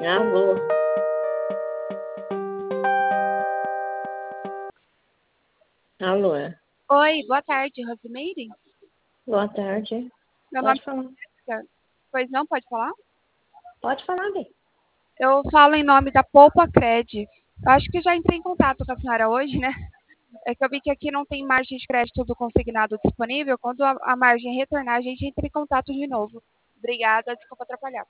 Alô, alô, Oi, boa tarde, Rosimeire. boa tarde. Meu nome Pode falar. é Jéssica. Pois não, pode falar? Pode falar, bem. Eu falo em nome da Poupa Cred. Eu acho que já entrei em contato com a senhora hoje, né? É que eu vi que aqui não tem margem de crédito do consignado disponível. Quando a margem retornar, a gente entra em contato de novo. Obrigada, desculpa atrapalhar.